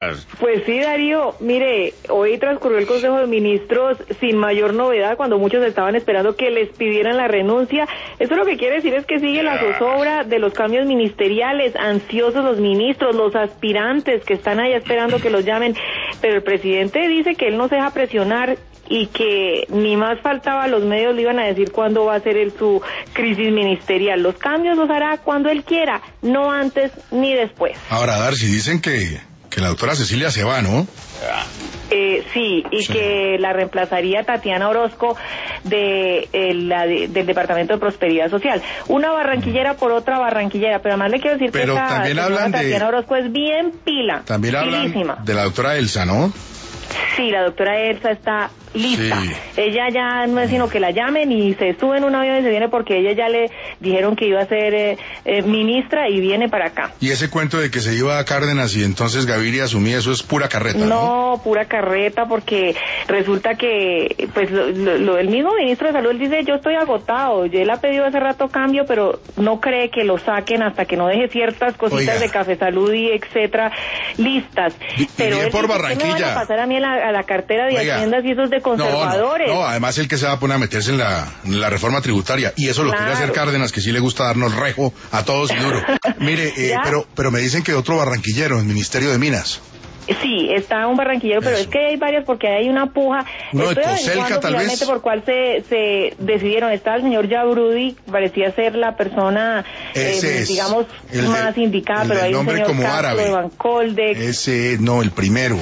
Pues sí, Darío, mire, hoy transcurrió el Consejo de Ministros sin mayor novedad, cuando muchos estaban esperando que les pidieran la renuncia. Eso lo que quiere decir es que sigue la zozobra de los cambios ministeriales, ansiosos los ministros, los aspirantes que están allá esperando que los llamen, pero el presidente dice que él no se deja presionar y que ni más faltaba, los medios le iban a decir cuándo va a ser su crisis ministerial. Los cambios los hará cuando él quiera, no antes ni después. Ahora, Darcy, dicen que la doctora Cecilia se va, ¿no? Sí, y sí, que la reemplazaría Tatiana Orozco del Departamento de Prosperidad Social. Una barranquillera por otra barranquillera, pero además le quiero decir que Tatiana Orozco es bien pila. También hablan de la doctora Elsa, ¿no? Sí, la doctora Elsa está lista. Sí. Ella ya no es sino que la llamen y se sube en un avión y se viene, porque ella ya le dijeron que iba a ser ministra y viene para acá. Y ese cuento de que se iba a Cárdenas y entonces Gaviria asumía, eso es pura carreta, ¿no? No, pura carreta, porque resulta que pues el mismo ministro de Salud dice: yo estoy agotado, yo le he pedido hace rato cambio, pero no cree que lo saquen hasta que no deje ciertas cositas de Café Salud y etcétera listas. Pero él por Barranquilla. ¿Qué me van a pasar a mí a la cartera de Haciendas y esos de conservadores? No, además el que se va a poner a meterse en la reforma tributaria, y eso lo quiere hacer Cárdenas, que sí le gusta darnos rejo a todos y duro. Mire, pero me dicen que otro barranquillero en el Ministerio de Minas. Sí, está un barranquillero, pero es que hay varios, porque hay una puja. Uno de Coselca, tal vez. Por cuál se decidieron. Está el señor Yabrudi, parecía ser la persona, digamos, más indicada, pero hay un señor como Castro árabe. de Bancoldex. Ese, no, el primero.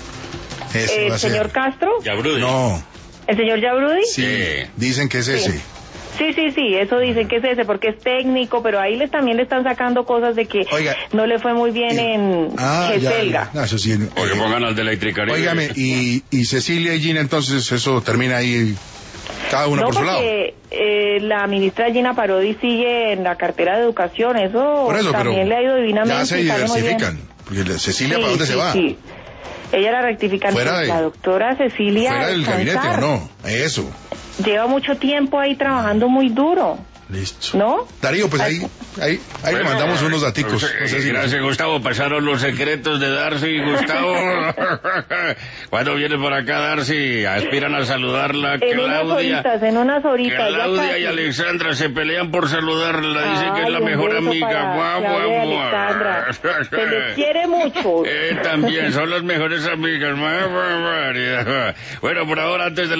¿El señor Castro? Yabrudi. No. ¿El señor Yabrudi? Sí, dicen que es ese. Sí, eso dicen que es ese, porque es técnico, pero ahí también le están sacando cosas de que no le fue muy bien en Geselga. Eso sí. Oye, pongan al de Electricaribe. Óigame, y Cecilia y Gina, entonces eso termina ahí, cada uno por su lado. La ministra Gina Parodi sigue en la cartera de Educación, eso también le ha ido divinamente. Ya se diversifican, porque Cecilia, ¿para dónde se va? Sí. Ella la rectifica, la doctora Cecilia. ¿Fuera del gabinete o no? Eso. Lleva mucho tiempo ahí trabajando muy duro. Listo. ¿No? Darío, pues ahí le mandamos unos daticos. Gracias, Gustavo. Pasaron los secretos de Darcy, Gustavo. ¿Cuándo viene por acá, Darcy? Aspiran a saludarla. En unas horitas. Claudia y Alexandra se pelean por saludarla. Dicen que es la mejor amiga. Alexandra. Se les quiere mucho. También son las mejores amigas. Bueno, por ahora, antes de